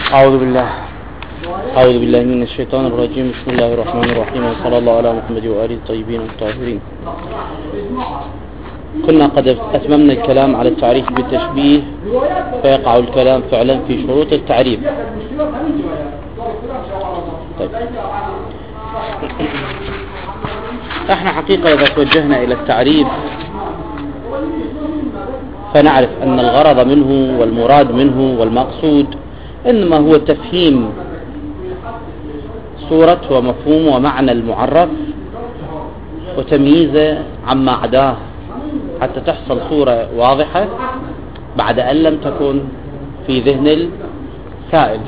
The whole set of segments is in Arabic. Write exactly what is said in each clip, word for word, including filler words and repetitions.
أعوذ بالله أعوذ بالله من الشيطان الرجيم. بسم الله الرحمن الرحيم، وصلى الله على محمد وآله الطيبين الطاهرين. كنا قد أتممنا الكلام على التعريف بالتشبيه، فيقع الكلام فعلا في شروط التعريف. طيب. احنا حقيقة إذا توجهنا إلى التعريف فنعرف أن الغرض منه والمراد منه والمقصود إنما هو تفهيم صورة ومفهوم ومعنى المعرف وتمييزه عما عداه، حتى تحصل صورة واضحة بعد أن لم تكن في ذهن السائل.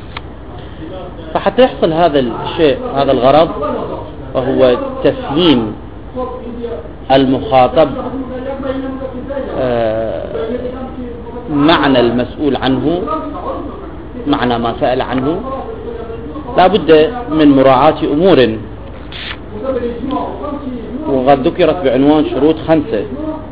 فحتى يحصل هذا الشيء، هذا الغرض، وهو تفهيم المخاطب معنى المسؤول عنه، معنى ما سأل عنه، لا بد من مراعاة أمور، وقد ذكرت بعنوان شروط خمسة.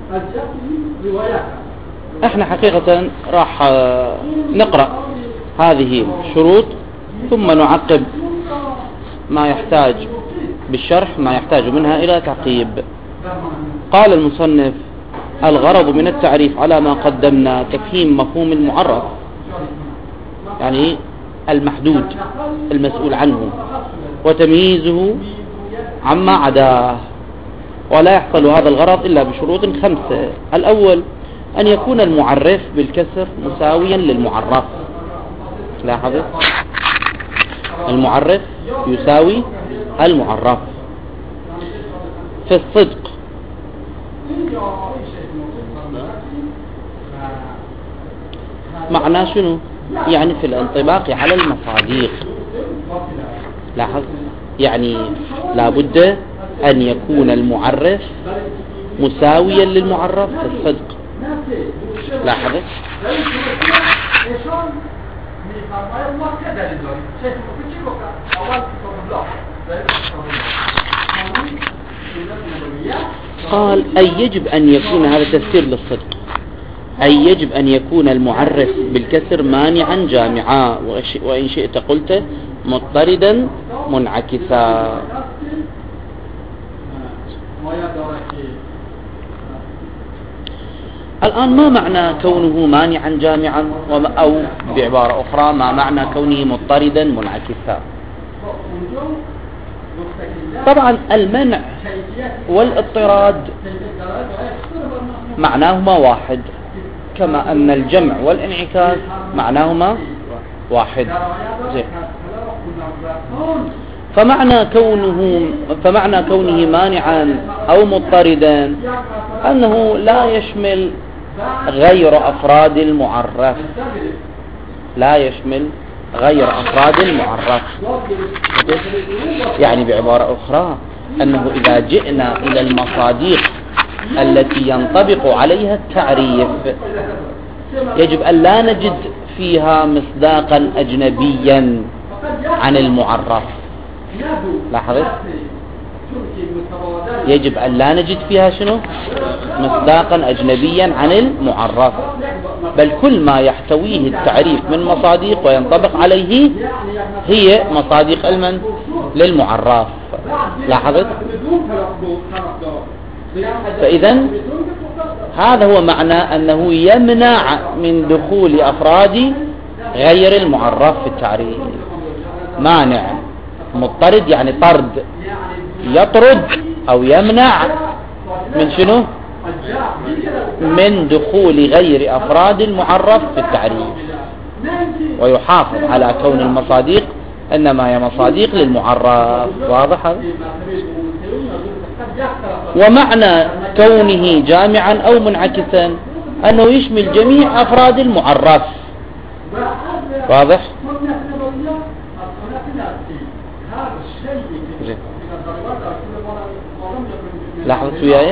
احنا حقيقة راح نقرأ هذه الشروط ثم نعقب ما يحتاج بالشرح، ما يحتاج منها إلى تعقيب. قال المصنف: الغرض من التعريف على ما قدمنا تفهيم مفهوم المعرف، يعني المحدود المسؤول عنه، وتمييزه عما عداه. ولا يحصل هذا الغرض إلا بشروط خمسة. الأول أن يكون المعرف بالكسر مساويا للمعرف. لاحظوا، المعرف يساوي المعرف. في الصدق معناه شنو؟ يعني في الانطباق على المصادق. لاحظ، يعني لابد أن يكون المعرف مساويا للمعرف في الصدق. لاحظ، قال أي يجب أن يكون، هذا تفسير للصدق، أي يجب أن يكون المعرف بالكسر مانعا جامعا، وإن شئت قلت مضطردا منعكسا. الآن ما معنى كونه مانعا جامعا، أو بعبارة أخرى ما معنى كونه مضطردا منعكسا؟ طبعا المنع والاضطراد معناهما واحد، كما أن الجمع والانعكاس معناهما واحد. زي. فمعنى كونه فمعنى كونه مانعا أو مضطردا أنه لا يشمل غير أفراد المعرف، لا يشمل غير أفراد المعرف. يعني بعبارة أخرى أنه إذا جئنا إلى المصادق التي ينطبق عليها التعريف يجب أن لا نجد فيها مصداقا أجنبيا عن المعرف. لاحظت، يجب أن لا نجد فيها شنو؟ مصداقا أجنبيا عن المعرف، بل كل ما يحتويه التعريف من مصادق وينطبق عليه هي مصادق المن للمعرف. لاحظت، فإذا هذا هو معنى أنه يمنع من دخول أفراد غير المعرف في التعريف. مانع، مضطرد يعني طرد، يطرد أو يمنع من شنو؟ من دخول غير أفراد المعرف في التعريف، ويحافظ على كون المصادق إنما هي مصادق للمعرف. واضح؟ ومعنى كونه جامعا أو منعكسا أنه يشمل جميع أفراد المعرف. واضح؟ لاحظت وياي؟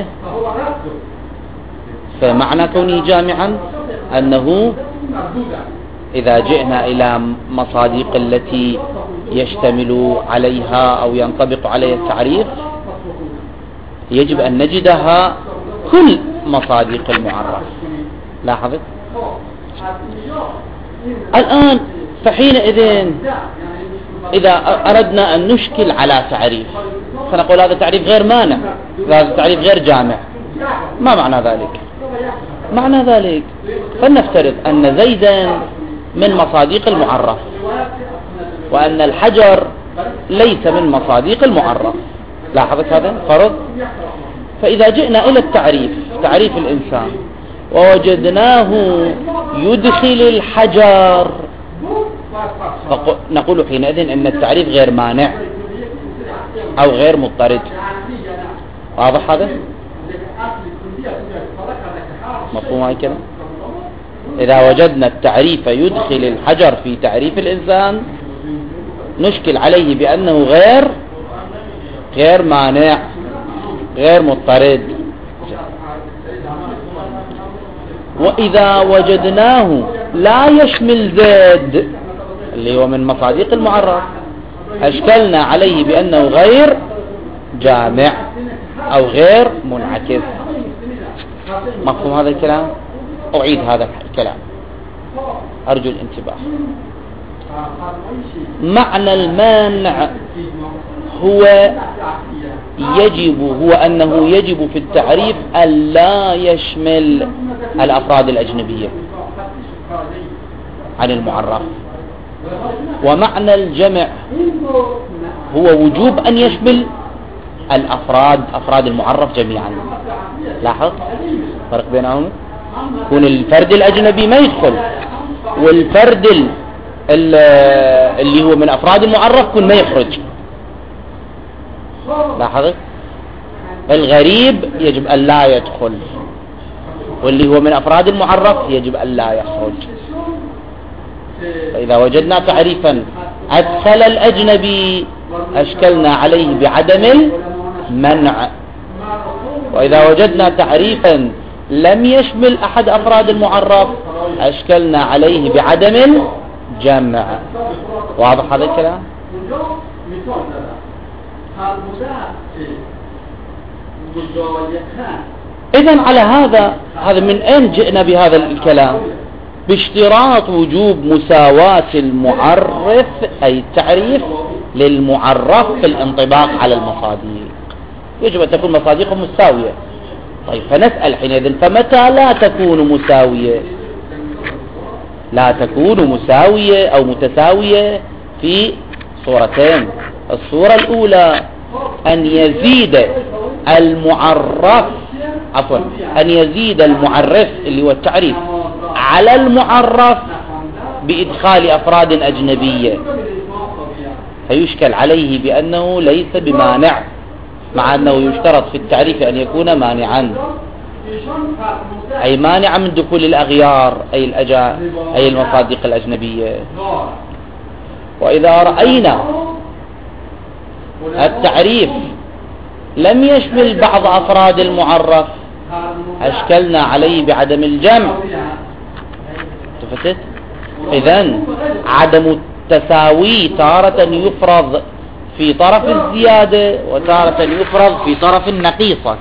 فمعنى كونه جامعا أنه إذا جئنا إلى مصادق التي يشتمل عليها أو ينطبق عليها التعريف يجب أن نجدها كل مصادق المعرف. لاحظت؟ الآن فحينئذ إذا أردنا أن نشكل على تعريف فنقول هذا تعريف غير مانع، هذا تعريف غير جامع. ما معنى ذلك؟ معنى ذلك فلنفترض أن زيدا من مصاديق المعرف وأن الحجر ليس من مصاديق المعرف. لاحظت هذا فرض. فإذا جئنا إلى التعريف، تعريف الإنسان، ووجدناه يدخل الحجر، نقول حينئذ أن التعريف غير مانع أو غير مضطرد. واضح هذا؟ مفهوم هاي كلام؟ إذا وجدنا التعريف يدخل الحجر في تعريف الإنسان نشكل عليه بأنه غير غير مانع غير مضطرد. وإذا وجدناه لا يشمل زيد اللي هو من مصاديق المعرف أشكلنا عليه بأنه غير جامع أو غير منعكس. مفهوم هذا الكلام؟ أعيد هذا الكلام أرجو الانتباه. معنى المانع هو يجب هو أنه يجب في التعريف ألا يشمل الأفراد الأجنبية عن المعرف. ومعنى الجمع هو وجوب أن يشمل الأفراد أفراد المعرف جميعا. لاحظ فرق بينهم؟ يكون الفرد الأجنبي ما يدخل والفرد اللي هو من أفراد المعرف يكون ما يخرج. لاحظ الغريب يجب أن لا يدخل واللي هو من أفراد المعرف يجب أن لا يخرج. فإذا وجدنا تعريفا أدخل الأجنبي أشكلنا عليه بعدم المنع، وإذا وجدنا تعريفا لم يشمل أحد أفراد المعرف أشكلنا عليه بعدم الجمع. واضح هذا الكلام؟ إذن على هذا هذا من أين جئنا بهذا الكلام؟ باشتراط وجوب مساواة المعرف أي التعريف للمعرف في الانطباق على المصاديق. يجب أن تكون مصاديقهم مستوية. طيب فنسأل حينئذ فمتى لا تكون مساوية؟ لا تكون مساوية أو متساوية في صورتين. الصورة الأولى أن يزيد المعرف عفوا أن يزيد المعرف اللي هو التعريف على المعرف بإدخال أفراد أجنبية فيشكل عليه بأنه ليس بمانع، مع أنه يشترط في التعريف أن يكون مانعا، أي مانعا من دخول الأغيار أي الأجا أي المصادق الأجنبية. وإذا رأينا التعريف لم يشمل بعض أفراد المعرف أشكلنا عليه بعدم الجمع. تفتت؟ إذن عدم التساوي تارة يفرض في طرف الزيادة وتارة يفرض في طرف النقيصة.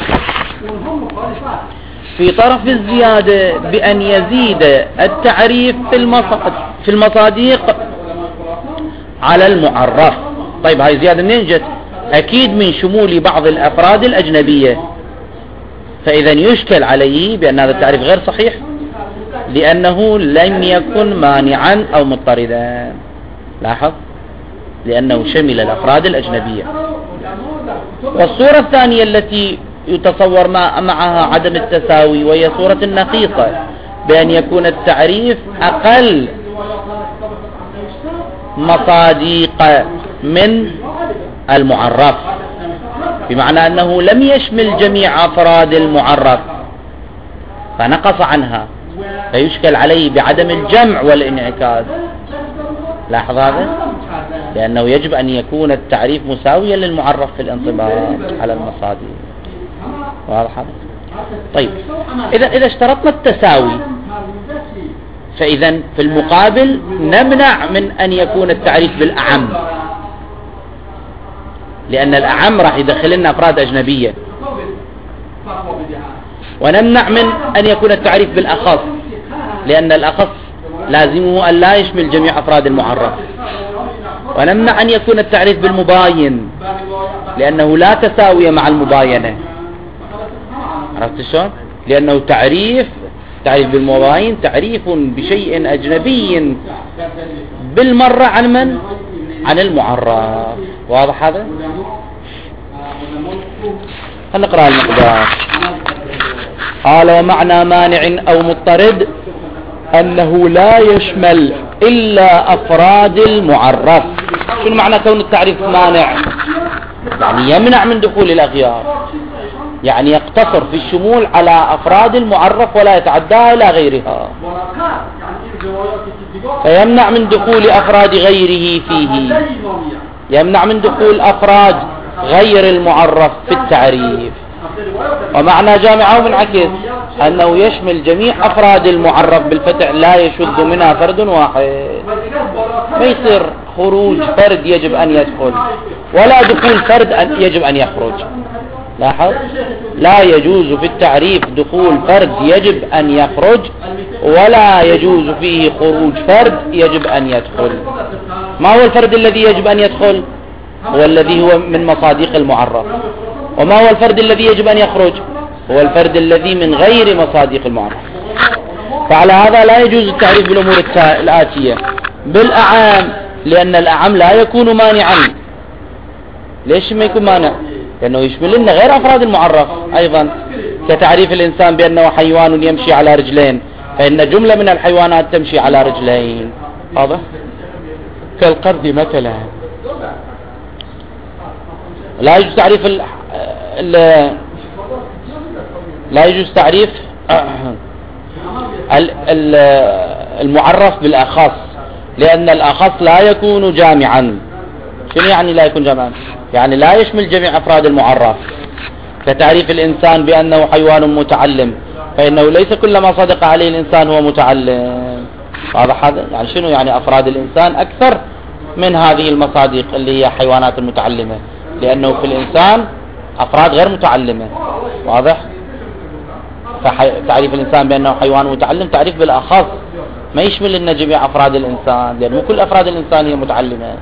في طرف الزيادة بأن يزيد التعريف في المصاديق على المعرف. طيب هاي زيادة منين جت؟ أكيد من شمول بعض الأفراد الأجنبية. فإذا يشكل عليه بأن هذا التعريف غير صحيح لأنه لم يكن مانعا أو مضطردا. لاحظ لأنه شمل الأفراد الأجنبية. والصورة الثانية التي يتصور معها عدم التساوي وهي صورة النقيصة بأن يكون التعريف أقل مصاديق من المعرف، بمعنى أنه لم يشمل جميع أفراد المعرف فنقص عنها فيشكل عليه بعدم الجمع والانعكاس. لاحظ هذا؟ لأنه يجب أن يكون التعريف مساويا للمعرف في الانطباق على المصادر. واضح هذا؟ طيب إذا إذا اشترطنا التساوي فإذا في المقابل نمنع من أن يكون التعريف بالأعم، لأن الأعم راح يدخل لنا أفراد أجنبية، ونمنع من أن يكون التعريف بالأخص لأن الأخص لازمه أن لا يشمل جميع أفراد المعرف. ونمنع أن يكون التعريف بالمباين لأنه لا تساوي مع المباينة. عرفت شلون؟ لأنه تعريف تعريف بالمباين تعريف بشيء أجنبي بالمرة عن من؟ عن المعرف. واضح هذا؟ هنقرأ المقدار. قال ومعنى مانع أو مضطرد أنه لا يشمل إلا أفراد المعرف. شنو معنى كون التعريف مانع؟ يعني يمنع من دخول الأغيار، يعني يقتصر في الشمول على أفراد المعرف ولا يتعدى إلى غيرها، فيمنع من دخول أفراد غيره فيه، يمنع من دخول أفراد غير المعرف في التعريف. ومعنى جامعه منعكس أنه يشمل جميع أفراد المعرف بالفتح لا يشذ منها فرد واحد. ما يصير خروج فرد يجب أن يدخل ولا دخول فرد أن يجب أن يخرج. لاحظ، لا يجوز في التعريف دخول فرد يجب أن يخرج ولا يجوز فيه خروج فرد يجب أن يدخل. ما هو الفرد الذي يجب أن يدخل؟ هو الذي هو من مصادق المعرف. وما هو الفرد الذي يجب أن يخرج؟ هو الفرد الذي من غير مصادق المعرف. فعلى هذا لا يجوز التعريف بالأمور الآتية بالأعام، لأن الأعام لا يكون مانعا. ليش ما يكون مانع؟ لأنه يشمل لنا غير أفراد المعرف أيضا، كتعريف الإنسان بأنه حيوان يمشي على رجلين، فإن جملة من الحيوانات تمشي على رجلين. واضح؟ كالقرد مثلا. لا يجوز تعريف ال ال لا يجوز تعريف ال ال المعرف بالأخص، لأن الأخص لا يكون جامعا. شنو يعني لا يكون جامعا؟ يعني لا يشمل جميع أفراد المعرف، كتعريف الإنسان بأنه حيوان متعلم، فإنه ليس كل ما صدق عليه الإنسان هو متعلم. واضح هذا؟ يعني شنو يعني أفراد الإنسان أكثر من هذه المصادق اللي هي حيوانات المتعلمة، لأنه في الإنسان أفراد غير متعلمة. واضح؟ فتعريف الإنسان بأنه حيوان متعلم تعريف بالأخص، ما يشمل لنا جميع أفراد الإنسان، لأنه كل أفراد الإنسان هي متعلمة.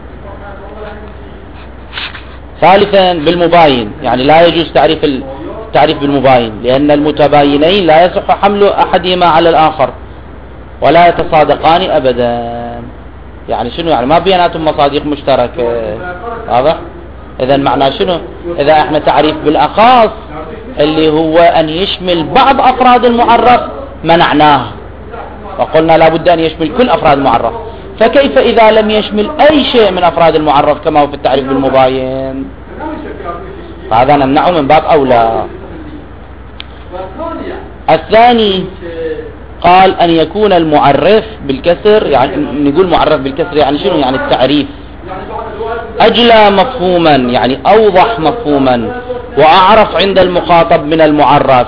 ثالثا بالمباين، يعني لا يجوز تعريف التعريف بالمباين، لأن المتباينين لا يصح حمل أحدهما على الآخر ولا يتصادقان أبدا. يعني شنو؟ يعني ما بيناتهم مصادق مشتركة. واضح؟ إذا معناه شنو؟ إذا احنا تعريف بالأخص اللي هو أن يشمل بعض أفراد المعرف منعناه، وقلنا لابد أن يشمل كل أفراد المعرف، فكيف إذا لم يشمل أي شيء من أفراد المعرف كما هو في التعريف بالمباين؟ هذا نمنعه من باب أولى. الثاني قال أن يكون المعرف بالكسر، يعني نقول معرف بالكسر يعني شنو؟ يعني التعريف أجلى مفهوما، يعني أوضح مفهوما وأعرف عند المخاطب من المعرف.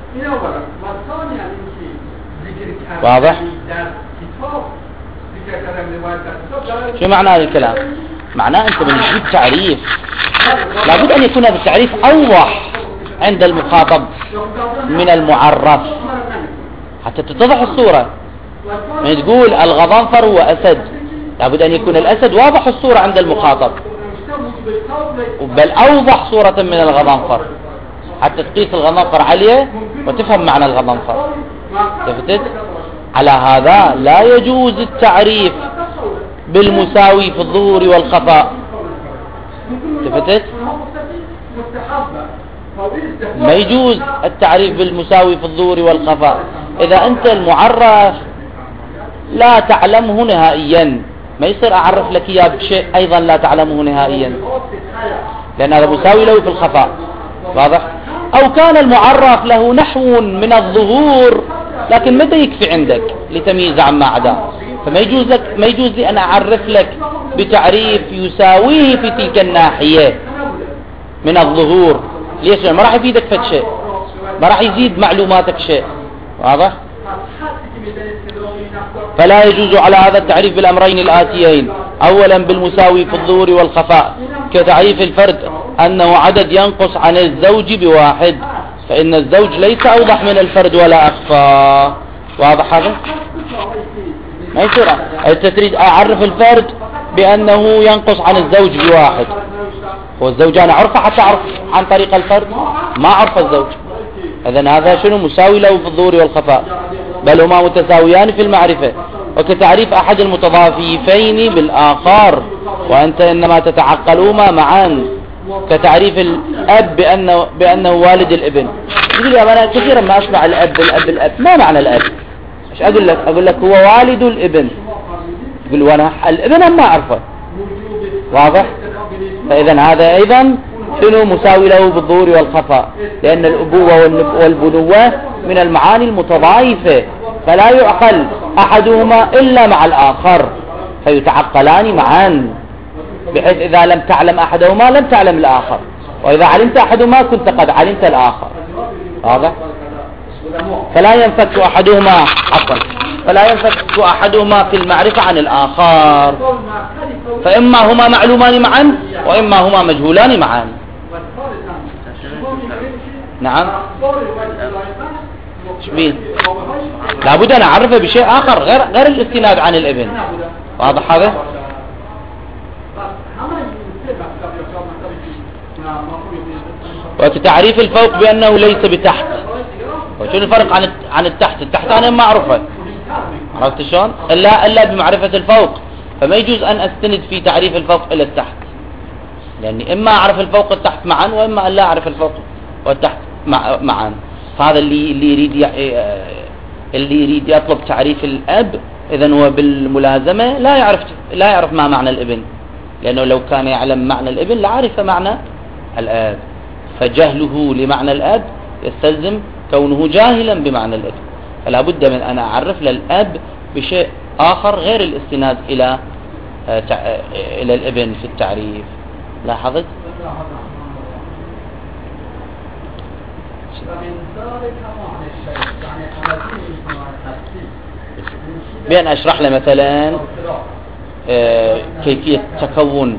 واضح؟ شو معنى هذا الكلام؟ معناه أنت من تجيب تعريف لابد أن يكون هذا التعريف أوضح عند المخاطب من المعرف حتى تتضح الصورة. من تقول الغضنفر هو أسد، لابد أن يكون الأسد واضح الصورة عند المخاطب، بل أوضح صورة من الغضنفر حتى تقيس الغضنفر عليه وتفهم معنى الغضنفر. تفتت؟ على هذا لا يجوز التعريف بالمساوي في الظهور والخفاء. تفتت؟ ما يجوز التعريف بالمساوي في الظهور والخفاء إذا أنت المعرف لا تعلمه نهائيا. ما يصير أعرف لك إياه بشيء أيضا لا تعلمه نهائيا، لأن هذا مساوي له في الخفاء. واضح؟ أو كان المعرف له نحو من الظهور لكن متى يكفي عندك لتمييز عما عداه، فما يجوز لك ما يجوز لي أن أعرف لك بتعريف يساويه في تلك الناحية من الظهور. ليش؟ ما راح يفيدك فد شيء، ما راح يزيد معلوماتك شيء. واضح؟ فلا يجوز على هذا التعريف بالأمرين الآتيين: أولا بالمساوي في الظهور والخفاء، كتعريف الفرد أنه عدد ينقص عن الزوج بواحد، فإن الزوج ليس أوضح من الفرد ولا أخفى. واضح هذا؟ ما يصير. انت تريد اعرف الفرد بانه ينقص عن الزوج بواحد، والزوج انا عرفه حتى اعرف عن طريق الفرد، ما عرف الزوج. اذن هذا شنو؟ مساوي له في الظهور والخفاء، بل هما متساويان في المعرفة، وكتعريف احد المتضافيفين بالاخر، وانت انما تتعقلهما معا، كتعريف الاب بانه, بأنه والد الابن. يقول لي انا كثيرا ما اسمع الاب الاب الاب، ما معنى الاب؟ ايش اقول لك؟ اقول لك هو والد الابن. يقول وانا الابن انا ما اعرفه، واضح؟ فاذا هذا ايضا شنو؟ مساوي له بالظهور والخفاء، لان الابوة والبنوة من المعاني المتضايفة، فلا يعقل احدهما الا مع الاخر، فيتعقلان معا، بحيث اذا لم تعلم احدهما لم تعلم الاخر، واذا علمت احدهما كنت قد علمت الاخر، واضح؟ فلا ينفك احدهما عفوا فلا ينفك احدهما في المعرفة عن الاخر، فاما هما معلومان معا واما هما مجهولان معا. نعم. شبيه لابد ان اعرفه بشيء اخر غير غير الاستناد عن الابن، واضح هذا؟ وتعريف الفوق بانه ليس بتحت. وشو الفرق عن عن التحت؟ التحت انا ما اعرفه، عرفت شلون؟ الا الا بمعرفة الفوق، فما يجوز ان استند في تعريف الفوق الى التحت، لاني اما اعرف الفوق والتحت معا، واما ان لا اعرف الفوق والتحت معا. فهذا اللي اللي يريد اللي يريد يطلب تعريف الاب، اذا هو بالملازمة لا يعرف لا يعرف ما معنى الابن، لانه لو كان يعلم معنى الابن لعرف معنى الاب، فجهله لمعنى الاب يستلزم كونه جاهلا بمعنى الابن، فلا بد من ان اعرف للاب بشيء اخر غير الاستناد الى الى الابن في التعريف. لاحظت؟ بأن أشرح له مثلا كيفية تكون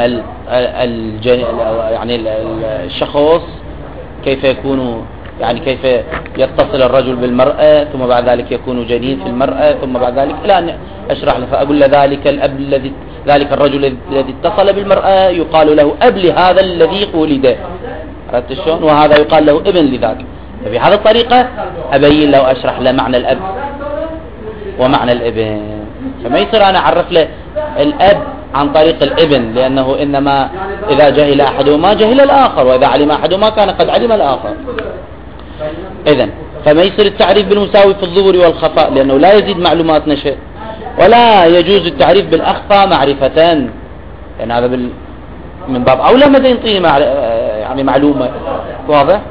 يعني الشخص، كيف يكون يعني كيف يتصل الرجل بالمرأة، ثم بعد ذلك يكون جنين في المرأة، ثم بعد ذلك إلى أن أشرح له، فأقول له ذلك الأب الذي ذلك الرجل الذي اتصل بالمرأة يقال له أب لهذا الذي ولد، عرفت شلون؟ وهذا يقال له ابن لذاك. فبهذه الطريقة أبين له وأشرح له معنى الأب ومعنى الابن، فما يصير أنا أعرف له الأب عن طريق الابن، لأنه إنما إذا جهل أحدهما جهل الآخر، وإذا علم أحدهما كان قد علم الآخر. إذن فما يصير التعريف بالمساوي في الظهور والخفاء، لأنه لا يزيد معلومات نشأ، ولا يجوز التعريف بالأخفى معرفة، لأن هذا بال... من باب أولى ماذا ينطيني مع... يعني معلومة. واضح؟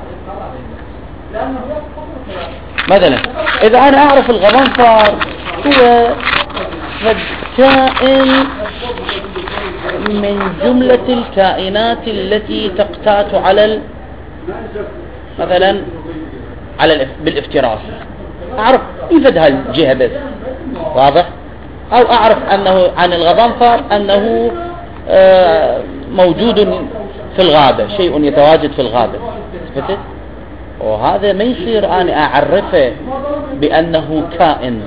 مثلا إذا أنا أعرف الغضنفر هو كائن من جملة الكائنات التي تقتات على ال... مثلا على الف... بالافتراس، أعرف يفيد هالجهة بس، واضح؟ أو أعرف أنه عن الغضنفر أنه آه موجود في الغابة، شيء يتواجد في الغابة، فتت؟ وهذا ما يصير أنا أعرفه بأنه كائن،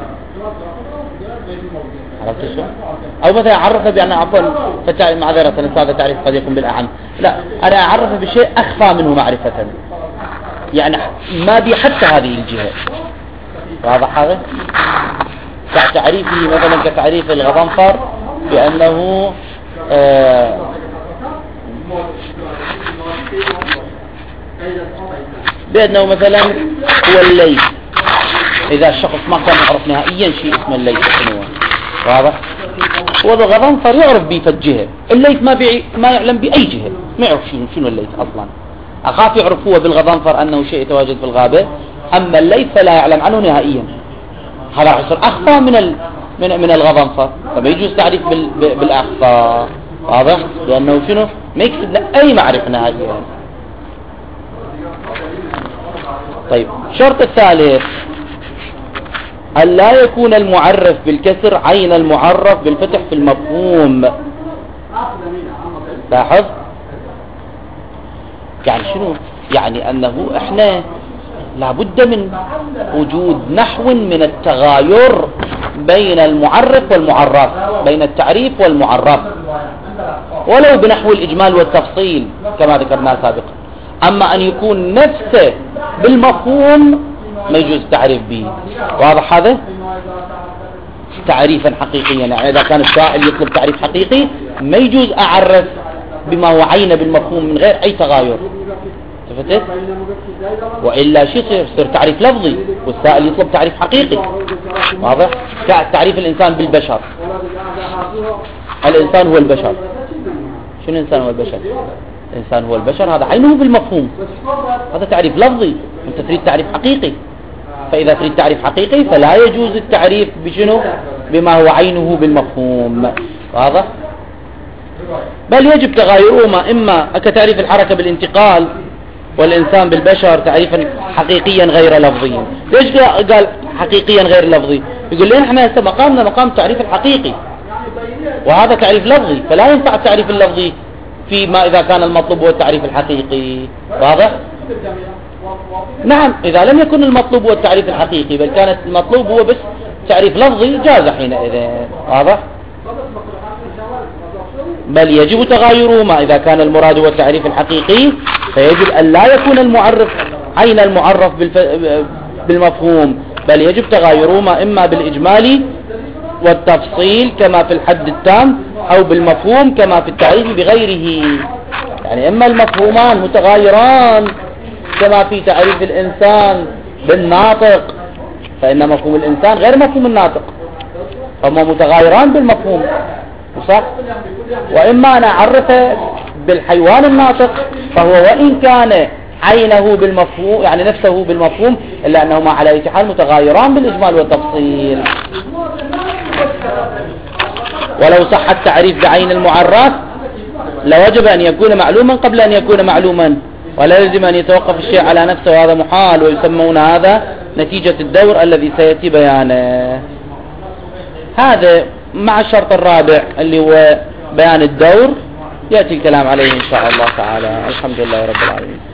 عرفت شو؟ أو مثلا أعرفه بأنه عفوا فتاعي معذرة هذا تعريف قد يكون بالأعم، لا أنا أعرفه بشيء أخفى منه معرفة، يعني ما بي حتى هذه الجهة، واضح هذا؟ كتعريفه مثلا كتعريف الغضنفر بأنه آه بأنه مثلا هو الليث، إذا الشخص ما كان يعرف نهائيا شيء اسمه الليث شنو، واضح؟ والغضنفر يعرف به في الجهة، الليث ما بي ما يعلم بأي جهة، ما يعرف شنو شنو الليث أصلا. أخاف يعرف هو بالغضنفر أنه شيء يتواجد في الغابة، أما الليث فلا يعلم عنه نهائيا، هذا يصير أخفى من ال من من الغضنفر، فما يجوز تعريف بال بالأخفى، واضح؟ لأنه شنو ما يكسب له أي معرفة نهائيا. طيب الشرط الثالث أن لا يكون المعرف بالكسر عين المعرف بالفتح في المفهوم. لاحظ يعني شنو؟ يعني أنه إحنا لابد من وجود نحو من التغاير بين المعرف والمعرف، بين التعريف والمعرف، ولو بنحو الإجمال والتفصيل كما ذكرنا سابقا. أما أن يكون نفسه بالمفهوم ما يجوز التعريف به. واضح هذا؟ تعريفا حقيقيا، يعني إذا كان السائل يطلب تعريف حقيقي ما يجوز أعرف بما هو عين بالمفهوم من غير أي تغاير. تفتت؟ وإلا شيء يصير تعريف لفظي والسائل يطلب تعريف حقيقي. واضح؟ تعريف الإنسان بالبشر، الإنسان هو البشر. شنو الإنسان هو البشر؟ الإنسان هو البشر هذا عينه بالمفهوم، هذا تعريف لفظي. أنت تريد تعريف حقيقي، فإذا تريد تعريف حقيقي فلا يجوز التعريف بشنو؟ بما هو عينه بالمفهوم. واضح؟ بل يجب تغايرهما، إما كتعريف الحركة بالانتقال والإنسان بالبشر تعريفا حقيقيا غير لفظيا. ليش قال حقيقيا غير لفظي؟ يقول لنا احنا هسه مقامنا مقام التعريف الحقيقي، وهذا تعريف لفظي، فلا ينفع التعريف اللفظي فيما إذا كان المطلوب هو التعريف الحقيقي. واضح؟ نعم، إذا لم يكن المطلوب هو التعريف الحقيقي بل كانت المطلوب هو بس تعريف لفظي جاز حينئذ. واضح؟ بل يجب تغايرهما، إذا كان المراد هو التعريف الحقيقي فيجب أن لا يكون المعرف عين المعرف بالمفهوم، بل يجب تغايرهما إما بالإجمال والتفصيل كما في الحد التام، أو بالمفهوم كما في التعريف بغيره. يعني إما المفهومان متغايران كما في تعريف الإنسان بالناطق، فإن مفهوم الإنسان غير مفهوم الناطق، فهما متغايران بالمفهوم، صح؟ وإما أن أعرفه بالحيوان الناطق فهو وإن كان عينه بالمفهوم يعني نفسه بالمفهوم إلا أنهما على أي حال متغايران بالإجمال والتفصيل. ولو صح التعريف بعين المعرف لوجب أن يكون معلوما قبل أن يكون معلوما، ولا يلزم أن يتوقف الشيء على نفسه، وهذا محال، ويسمون هذا نتيجة الدور الذي سيأتي بيانه. هذا مع الشرط الرابع اللي هو بيان الدور يأتي الكلام عليه إن شاء الله تعالى. الحمد لله رب العالمين.